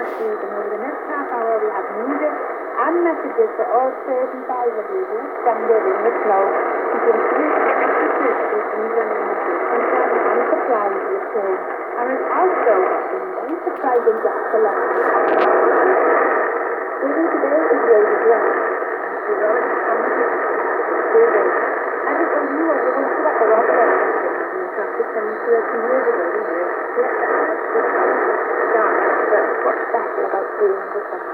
last week, and over the next half hour we have music and messages for all 35 of you who responded in the flow to increase the England and supplies return. And it's also some very surprising guest selection. With me today is Rosie Brown. She's already come to I just told you I was going to that the rock of the practice and 13 years ago, didn't you? Yeah, but what's special about doing this one?